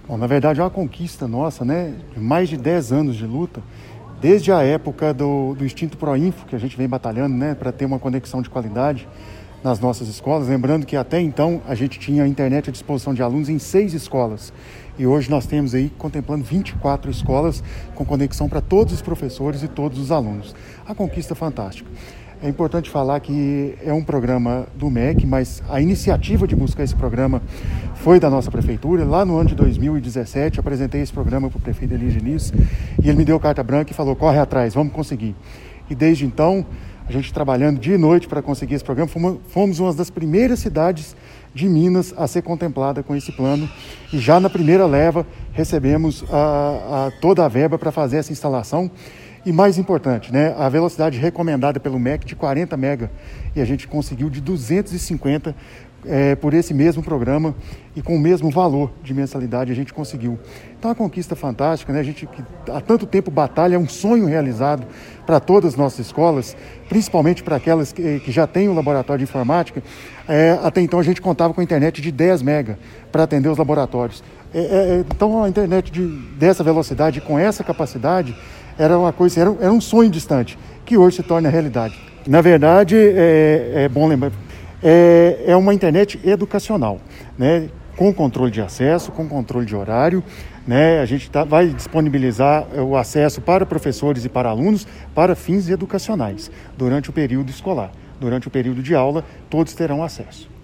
Bom, na verdade é uma conquista nossa, né? De mais de 10 anos de luta, desde a época do Instinto Proinfo, que a gente vem batalhando, né, para ter uma conexão de qualidade nas nossas escolas. Lembrando que até então a gente tinha a internet à disposição de alunos em 6 escolas. E hoje nós temos aí contemplando 24 escolas com conexão para todos os professores e todos os alunos. A conquista é fantástica. É importante falar que é um programa do MEC, mas a iniciativa de buscar esse programa foi da nossa prefeitura. Lá no ano de 2017, apresentei esse programa para o prefeito Eli Diniz e ele me deu carta branca e falou: corre atrás, vamos conseguir. E desde então, a gente trabalhando dia e noite para conseguir esse programa, fomos uma das primeiras cidades de Minas a ser contemplada com esse plano. E já na primeira leva, recebemos toda a verba para fazer essa instalação. E mais importante, né, a velocidade recomendada pelo MEC de 40 mega e a gente conseguiu de 250 por esse mesmo programa e com o mesmo valor de mensalidade a gente conseguiu. Então, uma conquista fantástica, né? A gente que há tanto tempo batalha, é um sonho realizado para todas as nossas escolas, principalmente para aquelas que já têm o laboratório de informática. Até então a gente contava com a internet de 10 mega para atender os laboratórios. Então, a internet dessa velocidade, com essa capacidade, era um sonho distante, que hoje se torna realidade. Na verdade, é bom lembrar, é uma internet educacional, né? Com controle de acesso, com controle de horário, né? A gente vai disponibilizar o acesso para professores e para alunos para fins educacionais, durante o período escolar. Durante o período de aula, todos terão acesso.